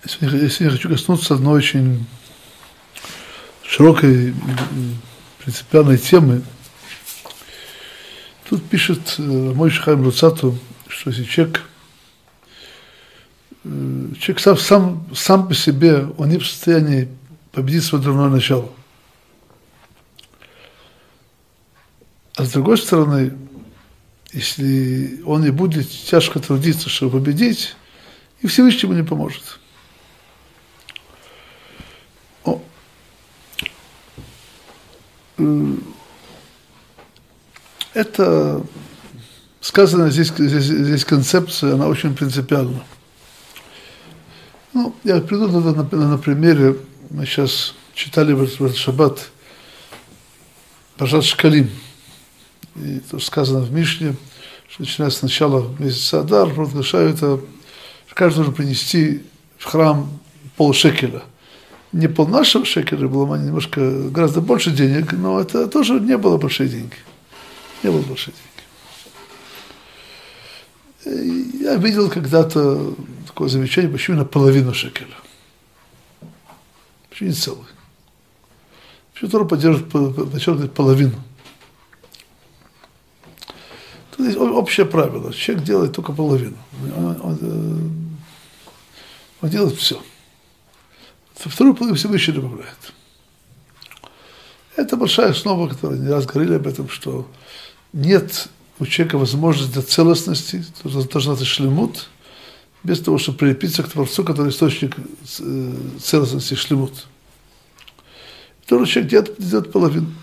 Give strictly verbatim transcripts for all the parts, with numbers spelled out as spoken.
Если я хочу коснуться одной очень широкой принципиальной темы, тут пишет Мойше Хаим Люцату, что если человек, человек сам, сам, сам по себе, он не в состоянии победить свое дурное начало. А с другой стороны, если он не будет тяжко трудиться, чтобы победить, и Всевышний ему не поможет. О. Это сказано здесь, здесь, здесь концепция, она очень принципиальна. Ну, я приду на, на, на примере, мы сейчас читали в, в Шаббат Паршат Шкалим. И то, что сказано в Мишне, что начиная с начала месяца Адар, провозглашают это, каждый должен принести в храм полшекеля. Не пол нашего шекеля, было немножко, гораздо больше денег, но это тоже не было большие деньги. Не было большие деньги. И я видел когда-то такое замечание, почему на половину шекеля. Почему не целый? Почему Тора подчеркивает половину? Тут есть общее правило. Человек делает только половину. Он, он, он делает все. Вторую половину Всевышний добавляет. Это большая основа, которая не раз говорили об этом, что нет у человека возможности для целостности, должна быть шлемут, без того, чтобы прилепиться к Творцу, который источник целостности шлемут. Второй человек делает, делает половину.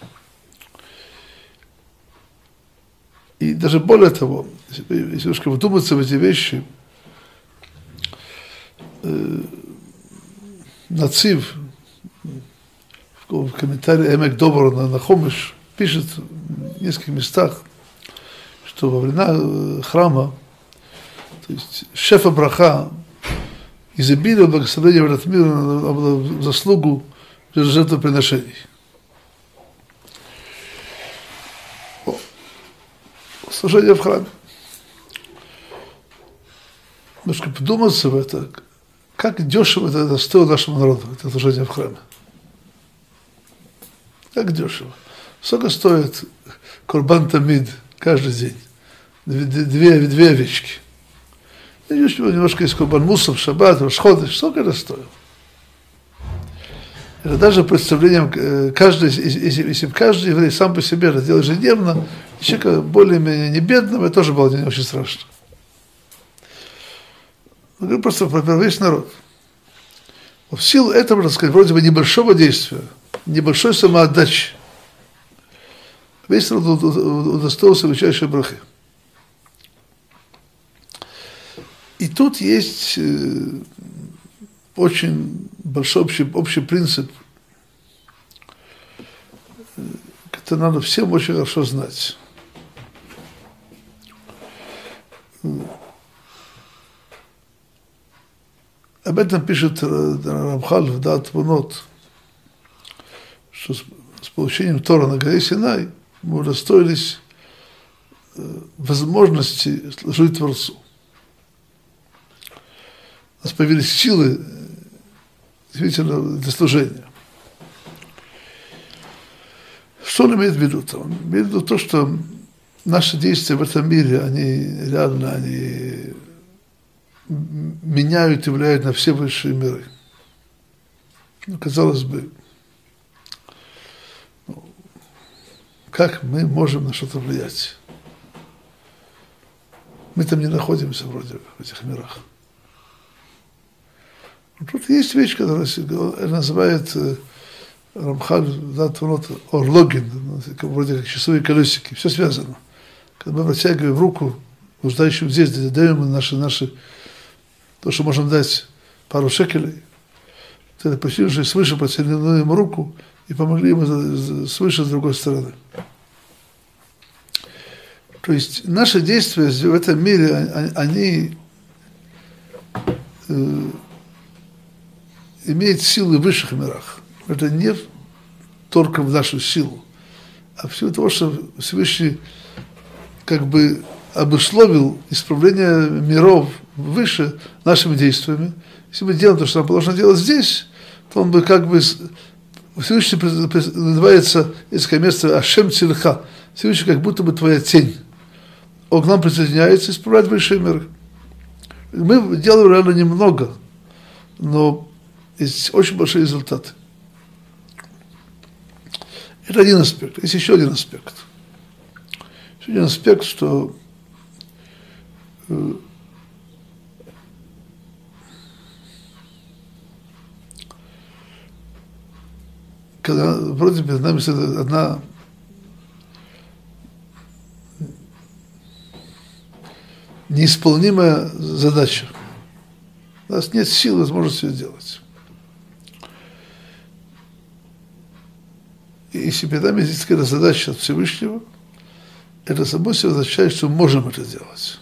И даже более того, если, если немножко вдуматься в эти вещи, э, Нацив в комментарии Эмек Добор на, на Хомиш пишет в нескольких местах, что во времена храма, то есть шефа браха, изобилие благословения в этот мир в заслугу жертвоприношений. Служение в храме. Немножко подуматься в это, как дешево это, это стоило нашему народу, это служение в храме. Как дешево. Сколько стоит Корбан Тамид каждый день? Две, две, две овечки. Немножко есть Корбан Мусав, Шаббат, Рашходыш. Сколько это стоит? Это даже представлением, каждый, если, если каждый еврей сам по себе это делает ежедневно, человека более-менее не бедного, это тоже было не очень страшно. Я говорю просто про весь народ. В силу этого, так сказать, вроде бы небольшого действия, небольшой самоотдачи, весь народ удостоился высочайшей брахи. И тут есть очень большой общий, общий принцип, который надо всем очень хорошо знать. Об этом пишет Рамхаль в Даат Твунот, что с, с получением Тора на горе Синай мы удостоились возможности служить Творцу. У нас появились силы действительно для служения. Что он имеет в виду-то? Он имеет в виду то, что наши действия в этом мире, они реально, они меняют и влияют на все высшие миры. Ну, казалось бы, ну, как мы можем на что-то влиять? Мы там не находимся вроде в этих мирах. Но тут есть вещь, которая называет Рамхаль, да, орлогин, вроде как часовые колесики, все связано. Когда мы протягиваем руку нуждающим здесь, даем наши, наши, то, что можем дать пару шекелей, это почти свыше протянули ему руку и помогли ему свыше с другой стороны. То есть наши действия в этом мире, они э, имеют силы в высших мирах. Это не только в нашу силу, а все того, что Всевышний как бы обусловил исправление миров выше нашими действиями, Если мы делаем то, что нам положено делать здесь, то он бы как бы... Всевышний называется несколько место Ашем Цильха. Всевышний как будто бы твоя тень. Он к нам присоединяется и исправляет большие миры. Мы делаем реально немного, но есть очень большие результаты. Это один аспект. Есть еще один аспект. Еще один аспект, что э, когда вроде перед нами стоит одна неисполнимая задача. У нас нет сил, возможности ее делать. И если перед нами есть какая-то задача от Всевышнего, это само собой означает, что мы можем это делать.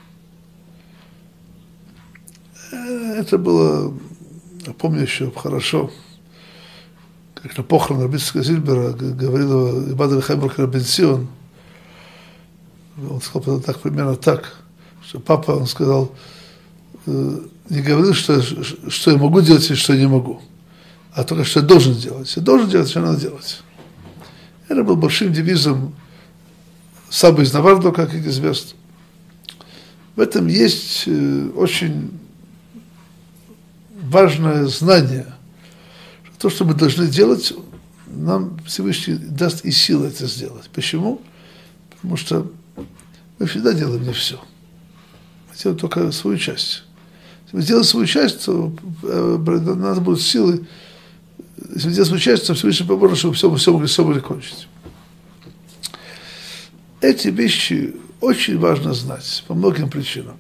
Это было, я помню еще хорошо, как на похорон Рабицкого Зильбера говорил Ибад аль-Хайм Рабин Сион. Он сказал так, примерно так, что папа, он сказал, не говорил, что, что я могу делать и что я не могу, а только что я должен делать. Если должен делать, что надо делать. Это был большим девизом Сабы из Навардо, как известно. В этом есть очень важное знание. То, что мы должны делать, нам Всевышний даст и силы это сделать. Почему? Потому что мы всегда делаем не все. Мы делаем только свою часть. Если мы делаем свою часть, то у нас будут силы. Если мы делаем свою часть, то Всевышний поможет, чтобы все, все могли, все могли кончить. Эти вещи очень важно знать по многим причинам.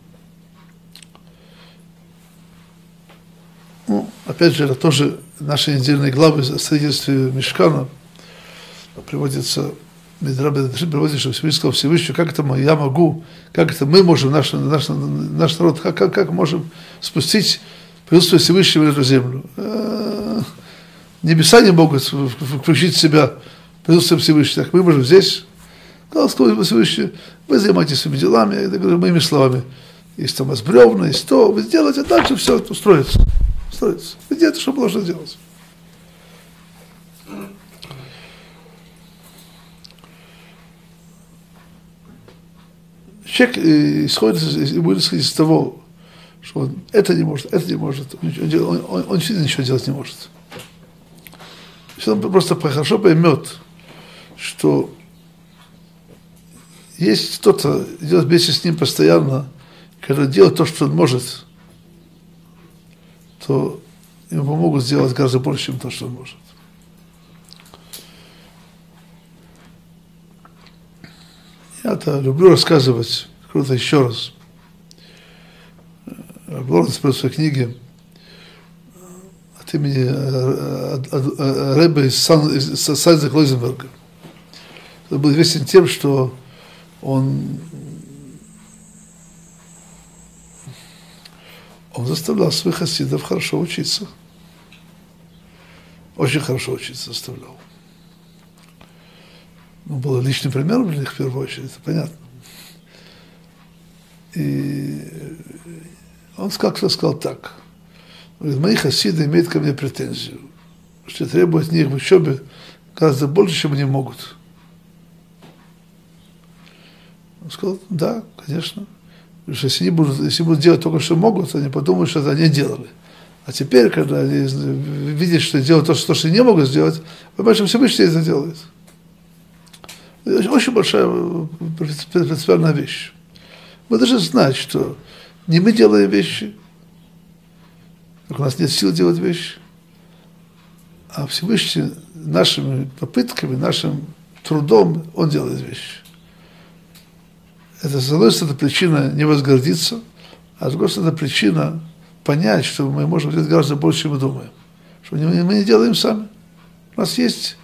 Ну, опять же, это тоже наши недельные главы о строительстве Мишкана. Приводится, приводится, что Всевышний сказал Всевышнему, как это я могу, как это мы можем, наш, наш, наш народ, как, как, как можем спустить присутствие Всевышнего в эту землю. Небеса не могут включить в себя присутствие Всевышнего, так мы можем здесь. Сказал Всевышний, вы занимаетесь своими делами, я говорю моими словами. Есть там у вас бревна, есть то, вы сделаете, дальше все это устроится. Устроится. Вы делаете, что должно делать. Человек исходит, будет исходить из того, что он это не может, это не может, он, он, он, он действительно ничего делать не может. Если он просто хорошо поймет, что есть кто-то, идет вместе с ним постоянно, который делает то, что он может, то ему помогут сделать гораздо больше, чем то, что он может. Я-то люблю рассказывать, круто еще раз. Лоренс в своей книге от имени Ребе из Сайнза-Клойзенберга. Это был известен тем, что он, он заставлял своих хасидов хорошо учиться. Очень хорошо учиться заставлял. Он был личным примером для них в первую очередь, это понятно. И он как-то сказал так. Говорит, мои хасиды имеют ко мне претензию, что требуют от них в учебе гораздо больше, чем они могут. Он сказал, да, конечно. Потому что если они будут, если будут делать только, что могут, они подумают, что это они делали. А теперь, когда они видят, что делают то, что они не могут сделать, понимаешь, что Всевышний это делает. Это очень большая принципиальная вещь. Мы должны знать, что не мы делаем вещи, у нас нет сил делать вещи, а Всевышний нашими попытками, нашим трудом, он делает вещи. Это, с одной стороны, причина не возгордиться, а с другой стороны, причина понять, что мы можем делать гораздо больше, чем мы думаем. Что мы не делаем сами. У нас есть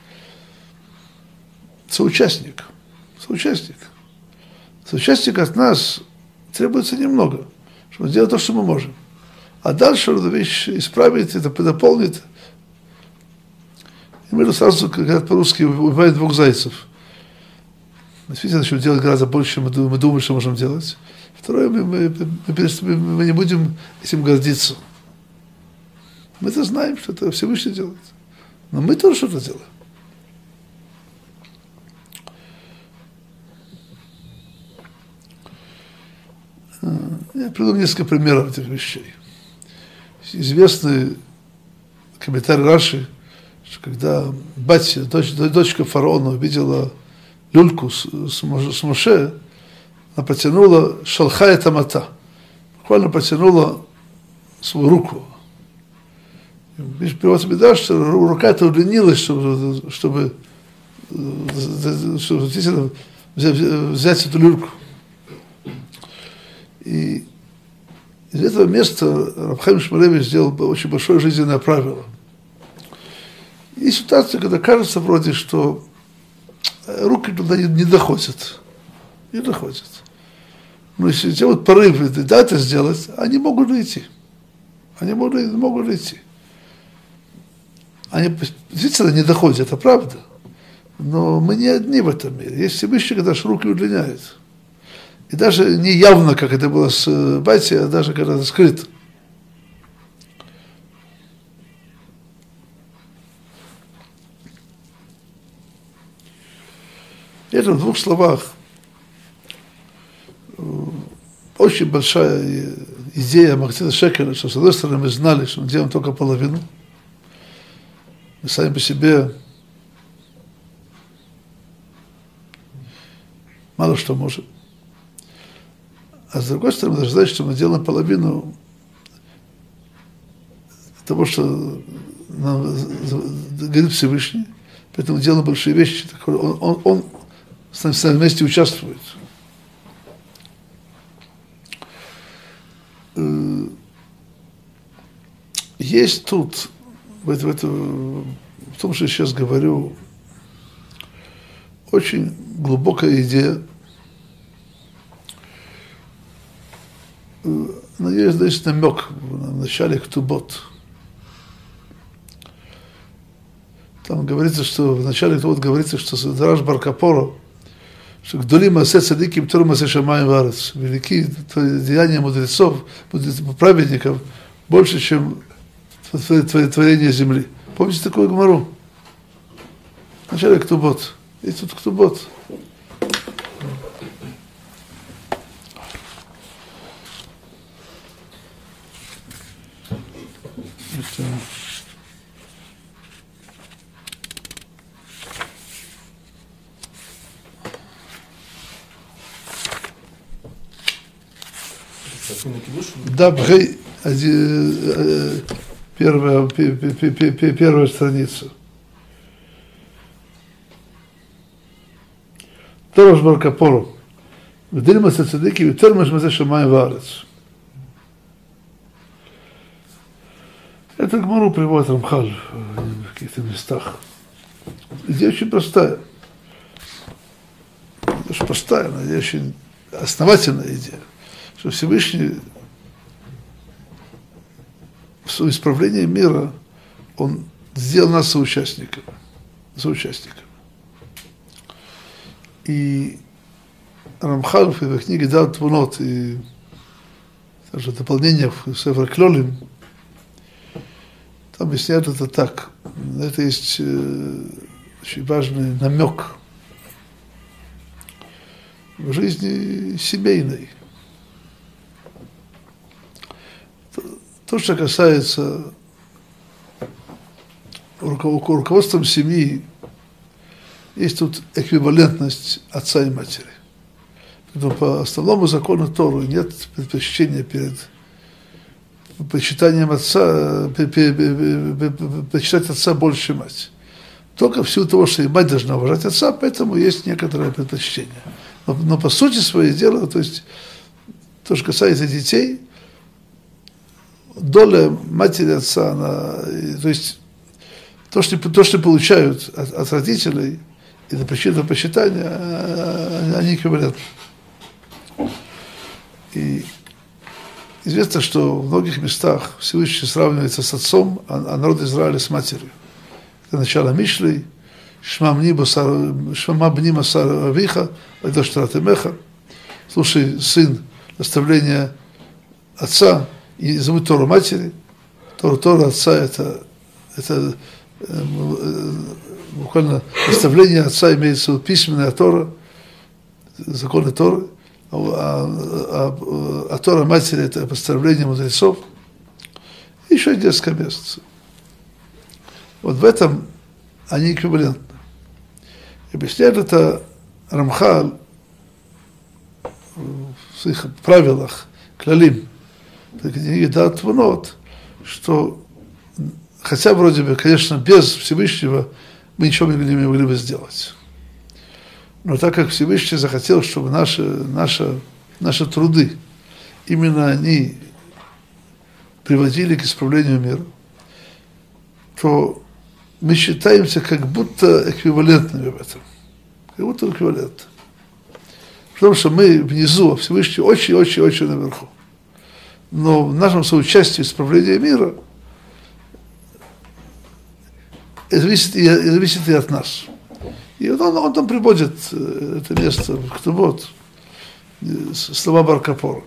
соучастник. Соучастник. Соучастник от нас требуется немного, чтобы сделать то, что мы можем. А дальше эту вещь исправить, это дополнит. И мы сразу, как говорят по-русски, убиваем двух зайцев. Мы действительно начнем делать гораздо больше, чем мы думаем, мы думаем, что можем делать. Второе, мы, мы, мы, мы не будем этим гордиться. Мы-то знаем, что это Всевышний делает. Но мы тоже что-то делаем. Я приведу несколько примеров этих вещей. Известный комментарий Раши, что когда батя, дочь, дочка фараона, увидела люльку с, с, с Моше, она протянула шалхая тамата, буквально протянула свою руку. Перевод Мидраш, что рука эта удлинилась, чтобы, чтобы, чтобы взять, взять эту люльку. И из этого места Рав Хаим Шмулевич сделал очень большое жизненное правило. И ситуация, когда кажется вроде, что руки туда не, не доходят. Не доходят. Но если делают порыв, и да, это сделать, они могут идти. Они могут, могут идти. Они действительно не доходят, это правда. Но мы не одни в этом мире. Есть Всевышний, когда же руки удлиняют. И даже не явно, как это было с батей, а даже когда это скрыто. Это в двух словах очень большая идея Махцита Шекеля, что с одной стороны мы знали, что мы делаем только половину. Мы сами по себе мало что можем. А с другой стороны, мы должны знать, что мы делаем половину того, что нам говорит Всевышний, поэтому делаем большие вещи. Он, он, он с нами, с нами вместе участвует. Есть тут, в, это, в, это, в том, что я сейчас говорю, очень глубокая идея. Но есть, значит, намек в начале Ктубот. Там говорится, что в начале Ктубот говорится, что Драш бар Капоро, что Гдолим асе цадиким торум асе шамаим варец. Великие деяния мудрецов, праведников, больше, чем творение земли. Помните такую гмару? В начале Ктубот. И тут Ктубот. Это... Да, бхей, первая, первая страница. Тораш бар Капоро. Гдолим асе цадиким торум асе шамаим варец. Это Гмару приводит Рамхаль в каких-то местах. Идея очень простая. Очень простая, но идея очень основательная идея. Что Всевышний в своем исправлении мира, он сделал нас соучастниками. Соучастниками. И Рамхаль в его книге дал Твунот и даже дополнение в Сефер Клолим, там объясняют это так. Это есть э, очень важный намек в жизни семейной. То, то что касается руковод, руководством семьи, есть тут эквивалентность отца и матери. Поэтому по основному закону Торы нет предпочтения перед почитанием отца, почитать отца больше, чем мать. Только в силу того, что и мать должна уважать отца, поэтому есть некоторое предпочтение. Но, но по сути своего дела, то есть то, что касается детей, доля матери отца, она, то есть то, что, то, что получают от, от родителей, и на причину почитания, они говорят. И известно, что в многих местах Всевышний сравнивается с отцом, а народ Израиля с матерью. Это начало Мишлей, Шма бни масар авиха, вайдош торат эмеха. Слушай, сын, наставление отца, и зовут Тору матери. Тора, Тора Отца это, это э, буквально наставление Отца, имеется в виду письменная Тора, законы Торы, а, а, а, а Тора Матери это постановление мудрецов. И еще несколько мест. Вот в этом они эквивалентны. Объясняет это Рамхаль в своих правилах, клалим, в книге Даат Твунот, что хотя вроде бы, конечно, без Всевышнего мы ничего не могли бы сделать. Но так как Всевышний захотел, чтобы наши, наши, наши труды, именно они приводили к исправлению мира, то мы считаемся как будто эквивалентными в этом. Как будто эквивалент. Потому что мы внизу, а Всевышний очень-очень-очень наверху. Но в нашем соучастии в исправлении мира это зависит и, это зависит и от нас. И он, он там приводит это место в Ктубот, слова бар Капора.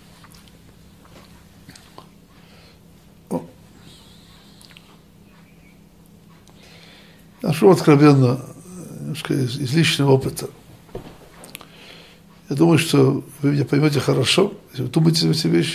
Нашу откровенно, немножко из, из личного опыта. Я думаю, что вы меня поймете хорошо, если вы думаете в эти вещи.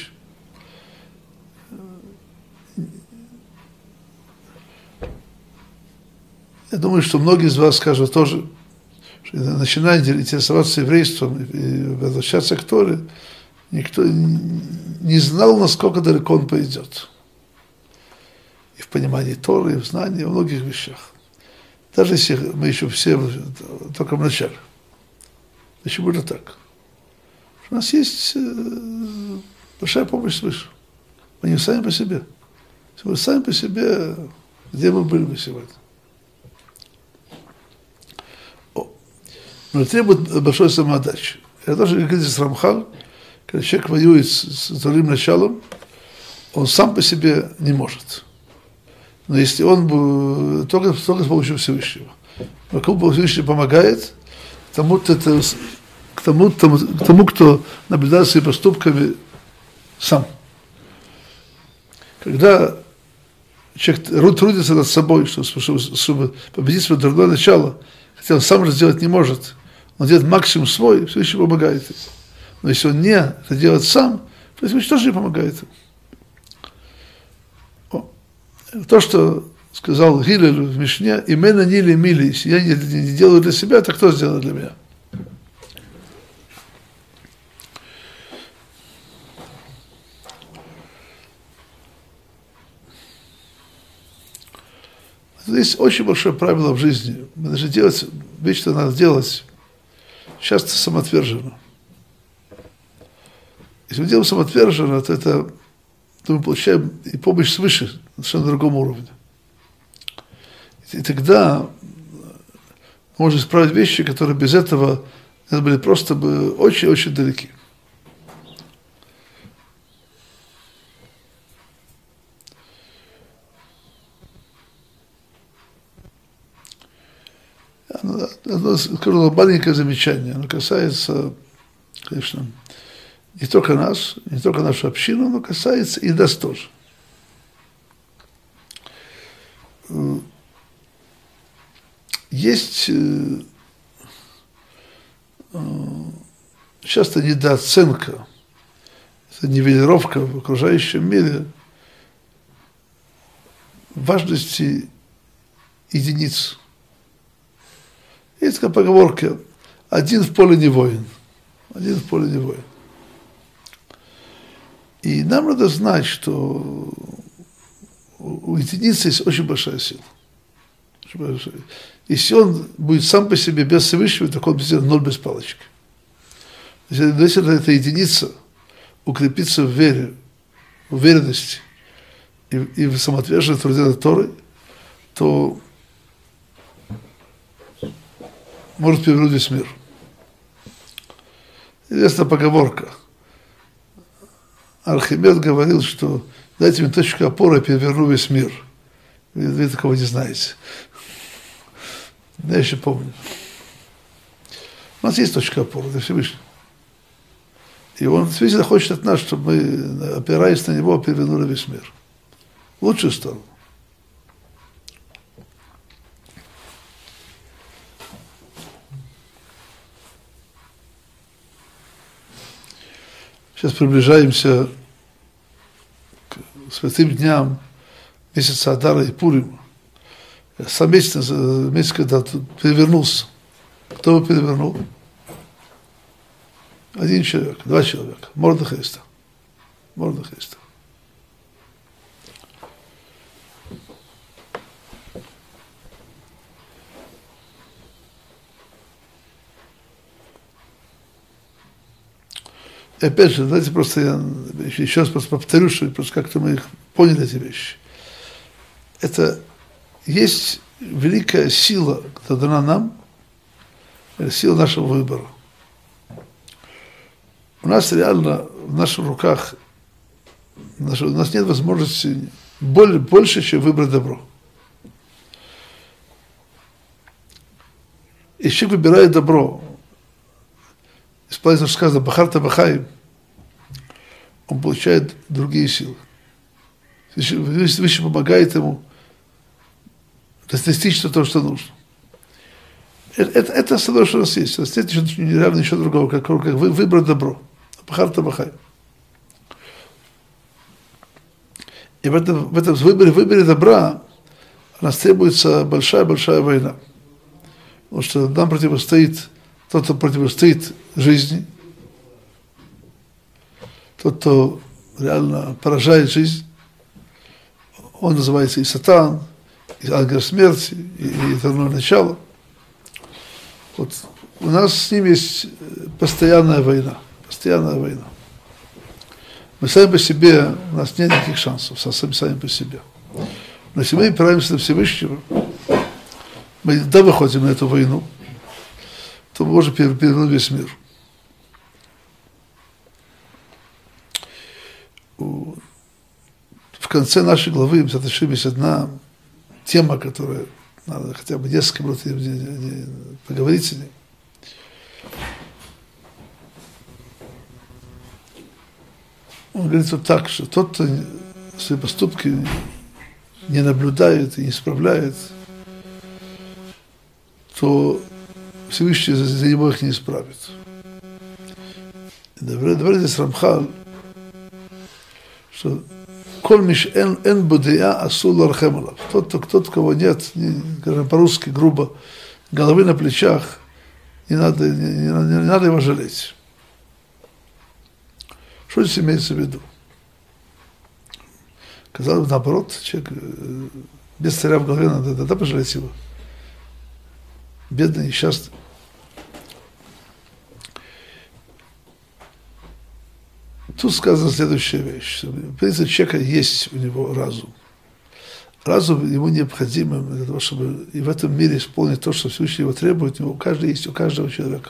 Я думаю, что многие из вас скажут тоже, что начиная интересоваться еврейством и возвращаться к Торе, никто не знал, насколько далеко он пойдет. И в понимании Торы, и в знании, и в многих вещах. Даже если мы еще все только в начале. Почему же так? У нас есть большая помощь свыше. Мы не сами по себе. Если мы сами по себе, где мы были бы сегодня? О. Но требует большой самоотдачи. Это тоже говорит с Рамхаль, когда человек воюет с вторым началом, он сам по себе не может. Но если он бы только, только с помощью Всевышнего. Но кому Всевышний помогает, тому, это, к, тому, тому, к тому, кто наблюдает своими поступками сам. Когда человек трудится над собой, чтобы, чтобы, чтобы победить свое дурное начало, хотя он сам это сделать не может, он делает максимум свой, Всевышний помогает ему. Но если он не это делает сам, то Всевышний тоже не помогает ему. То, что сказал Гилель в Мишне, именно нили мили, если я не, не делаю для себя, то кто сделает для меня? Есть очень большое правило в жизни. Мы должны делать, вещь, что надо делать, часто самоотверженно. Если мы делаем самоотверженно, то это то мы получаем и помощь свыше, на совершенно другом уровне. И тогда можно исправить вещи, которые без этого были просто бы очень-очень далеки. Одно, скажу, маленькое замечание, оно касается, конечно, не только нас, не только нашу общину, но касается и нас тоже. Есть часто недооценка, это нивелировка в окружающем мире важности единиц. Есть такая поговорка: один в поле не воин. Один в поле не воин. И нам надо знать, что у единицы есть очень большая сила. Очень большая. Если он будет сам по себе без Всевышнего, так он будет ноль без палочки. Если, если эта единица укрепится в вере, в уверенности и, и в самоотверженности труде над Торой, то может перевернуть весь мир. Известная поговорка. Архимед говорил, что дайте мне точку опоры, я переверну весь мир. Вы, вы такого не знаете. Я еще помню. У нас есть точка опоры, это Всевышний. И он действительно хочет от нас, чтобы мы, опираясь на него, перевернули весь мир. в лучшую сторону. Сейчас приближаемся к святым дням месяца Адара и Пурима. Сам месяц, месяц, когда перевернулся. Кто его перевернул? Один человек, два человека. Мордехай Эстер. Мордехай Эстер. И опять же, знаете, просто я еще раз просто повторю, что просто как-то мы их поняли, эти вещи. Это есть великая сила, которая дана нам, это сила нашего выбора. У нас реально в наших руках, у нас нет возможности более, больше, чем выбрать добро. И человек выбирает добро. Исполнительно сказано «Бахарта Бахаим», он получает другие силы. Выше помогает ему достичь того, что нужно. Это, это, это основное, что у нас есть. У нас нет ничего, неравно ничего другого, как, как выбрать добро. Бахарта Бахаим. И в этом, в этом выборе, выборе добра у нас требуется большая-большая война. Потому что нам противостоит тот, кто противостоит жизни, тот, кто реально поражает жизнь, он называется и Сатан, и ангел смерти, и, и этерное начало. Вот у нас с ним есть постоянная война, постоянная война. Мы сами по себе, у нас нет никаких шансов, сами, сами по себе. Но если мы опираемся на Всевышнего, мы да выходим на эту войну, то мы можем перевернуть весь мир. В конце нашей главы есть одна тема, которая надо хотя бы несколько минут поговорить о ней. Он говорит вот так, что тот, кто свои поступки не наблюдает и не исправляет, то Всевышний за него их не исправит. Говорит здесь Рамхаль, что коль миш эн эн бодея асур лархем алав. Тот, тот, кого нет, не, скажем по-русски грубо, головы на плечах, не надо, не, не, не надо его жалеть. Что здесь имеется в виду? Казалось бы, наоборот, человек без царя в голове, надо тогда пожалеть его. Бедный, несчастный. Тут сказана следующая вещь. В принципе, у человека есть у него разум. Разум ему необходим для того, чтобы и в этом мире исполнить то, что Всевышний его требует. У каждого есть, у каждого человека.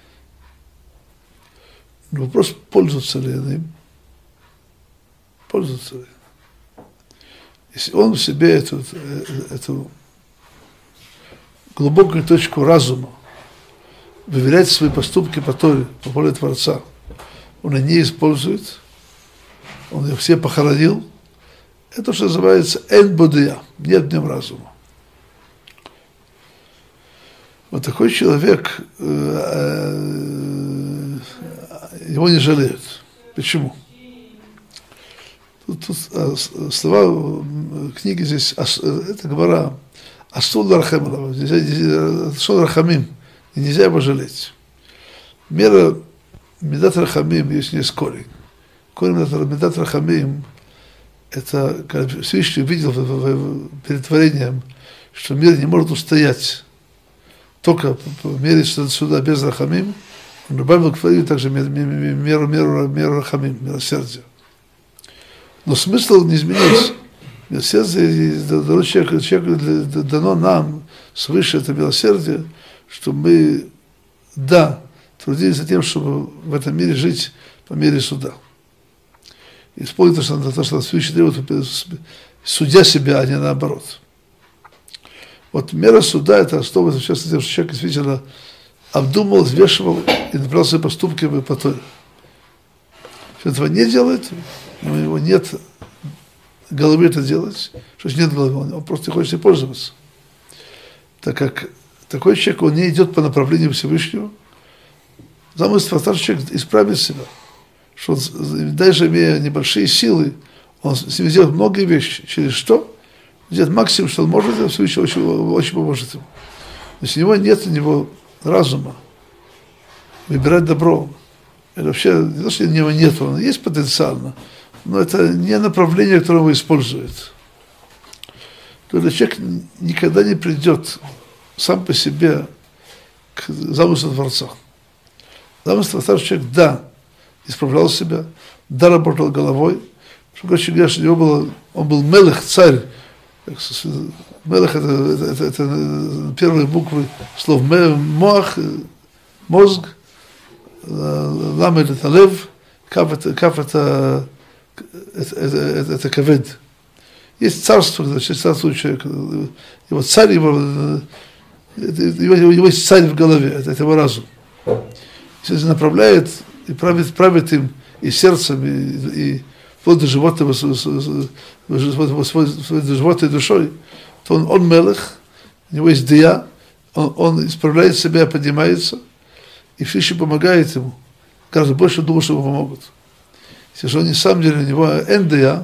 Но вопрос, пользуется ли он им. Пользуется ли. Если он в себе эту, эту глубокую точку разума, выверять свои поступки по Торе, по воле Творца, он их не использует, он их все похоронил, это что называется эн бодея, нет в нем разума. Вот такой человек, его не жалеют. Почему? Тут, тут слова книги здесь, это говоря, асур лархем, асур рахамим, нельзя его жалеть. Мера медат рахамим есть не корень. Корень медат рахамим это как Всевышний видел перед творением, что мир не может устоять только по мере суда без рахамим. Он добавил к творению также меру, меру, меру, меру рахамим, милосердия. Но смысл не изменился. Милосердие дано человеку, человеку дано нам свыше это милосердие, что мы, да, трудились за тем, чтобы в этом мире жить по мере суда. Исполнить то, что, то, что Всевышний требует, судя себя, а не наоборот. Вот мера суда – это основа, сейчас тем, что человек действительно обдумал, взвешивал и направил свои поступки по Торе. Если этого не делает, у него нет головы это делать, что нет головы, он просто не хочет ей пользоваться. Так как такой человек, он не идет по направлению Всевышнего, замысел Творца, человек исправит себя, что он, даже имея небольшие силы, он с ним сделает многие вещи, через что? Сделает максимум, что он может, и Всевышний очень, очень поможет ему. Если у него нет у него разума, выбирать добро, это вообще не то, что у него нет, он есть потенциально, но это не направление, которое его использует. То этот человек никогда не придет сам по себе к замыслу Творца. Замысел Творца, человек, да, исправлял себя, да, работал головой, что, короче говоря, что у него было, он был мелех, царь. Мелех это, это, это, это первые буквы слов моах, мозг, ламед это лев, кав это, кав это, это, это, это, это кавед. Есть царство, значит, царство человека, его царь, его, его, его есть царь в голове, это, это его разум. Если он направляет и правит, правит им и сердцем, и, и вплоть до живота, до живота и душой, то он, он мелех, у него есть дия, он, он исправляет себя, поднимается, и Всевышний помогает ему. Гораздо больше думал, что ему помогут. Если же он на самом деле у него эн дия,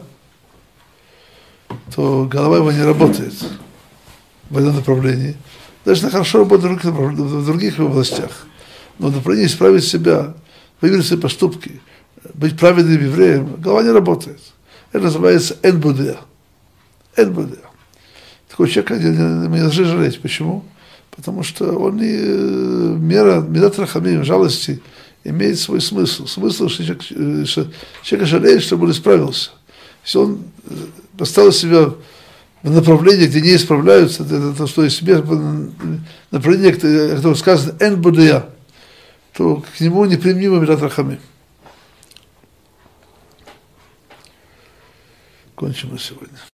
то голова его не работает в этом направлении. Даже она хорошо работает в других областях. Но направление исправить себя, выверить свои поступки, быть праведным евреем, голова не работает. Это называется эн-будея. Эн-будея. Такой человек мы должны жалеть. Почему? Потому что он не мера, медат рахамим, жалости, имеет свой смысл. Смысл, что человек, что человек жалеет, чтобы он исправился. Если он поставил себя в направлении, где не исправляются, это то, что из себя направление, которое сказано эн-будея, то к нему неприменимо медат рахамим. Кончим на сегодня.